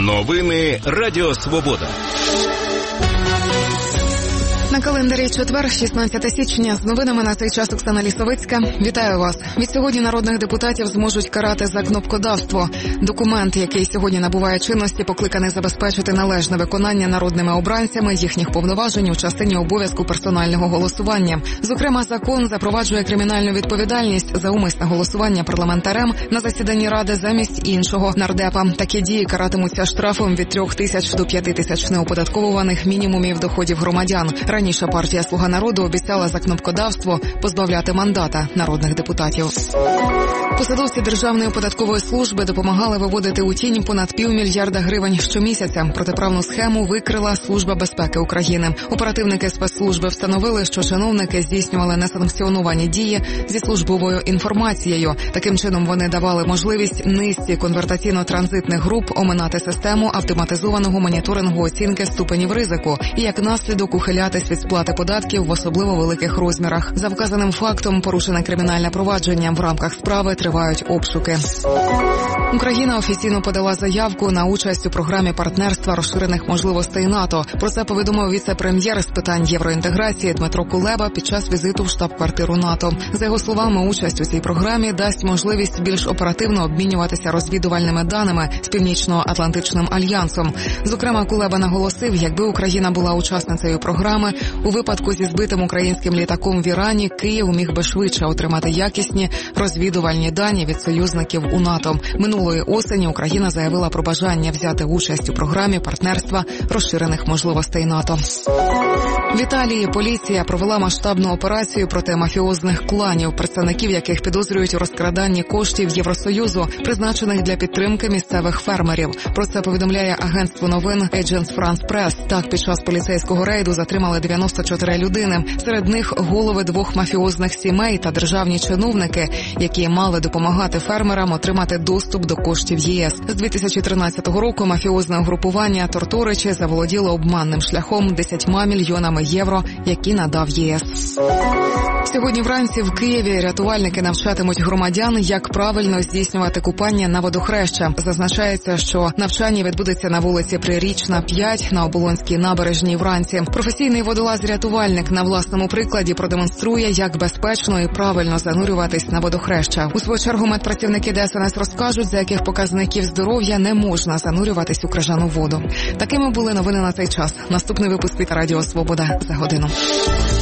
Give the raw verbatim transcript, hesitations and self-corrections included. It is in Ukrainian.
Новини Радіо Свобода. На календарі четвер, шістнадцяте січня. З новинами на цей час Оксана Лісовицька. Вітаю вас. Відсьогодні народних депутатів зможуть карати за кнопкодавство. Документ, який сьогодні набуває чинності, покликаний забезпечити належне виконання народними обранцями їхніх повноважень у частині обов'язку персонального голосування. Зокрема, закон запроваджує кримінальну відповідальність за умисне голосування парламентарем на засіданні Ради замість іншого нардепа. Такі дії каратимуться штрафом від трьох тисяч до п'яти тисяч неоподаткованих мінімумів доходів громадян. Раніше партія «Слуга народу» обіцяла за кнопкодавство позбавляти мандата народних депутатів. Посадовці Державної податкової служби допомагали виводити у тінь понад півмільярда гривень щомісяця. Протиправну схему викрила Служба безпеки України. Оперативники спецслужби встановили, що чиновники здійснювали несанкціоновані дії зі службовою інформацією. Таким чином вони давали можливість низці конвертаційно-транзитних груп оминати систему автоматизованого моніторингу оцінки ступенів ризику і як наслідок ухилятись від сплати податків в особливо великих розмірах. За вказаним фактом порушене кримінальне провадження. В рамках справи тривають обшуки. Україна офіційно подала заявку на участь у програмі партнерства розширених можливостей НАТО. Про це повідомив віце-прем'єр з питань євроінтеграції Дмитро Кулеба під час візиту в штаб-квартиру НАТО. За його словами, участь у цій програмі дасть можливість більш оперативно обмінюватися розвідувальними даними з Північно-Атлантичним альянсом. Зокрема, Кулеба наголосив, якби Україна була учасницею програми, у випадку зі збитим українським літаком в Ірані Київ міг би швидше отримати якісні розвідувальні дані від союзників у НАТО. Минулої осені Україна заявила про бажання взяти участь у програмі партнерства розширених можливостей НАТО. В Італії поліція провела масштабну операцію проти мафіозних кланів, представників яких підозрюють у розкраданні коштів Євросоюзу, призначених для підтримки місцевих фермерів. Про це повідомляє агентство новин Agence France Press. Так, під час поліцейського рейду затримали дев'яносто чотири людини. Серед них голови двох мафіозних сімей та державні чиновники, які мали допомагати фермерам отримати доступ до коштів ЄС. З дві тисячі тринадцятого року мафіозне угрупування Торторичі заволоділо обманним шляхом десятьма мільйонами євро, які надав ЄС. Сьогодні вранці в Києві рятувальники навчатимуть громадян, як правильно здійснювати купання на водохреща. Зазначається, що навчання відбудеться на вулиці Прирічна, п'ять на Оболонській набережній вранці. Професійний водолаз-рятувальник на власному прикладі продемонструє, як безпечно і правильно занурюватись на водохреща. У свою чергу медпрацівники Д С Н С розкажуть, за яких показників здоров'я не можна занурюватись у крижану воду. Такими були новини на цей час. Наступний випуск від Радіо Свобода за годину.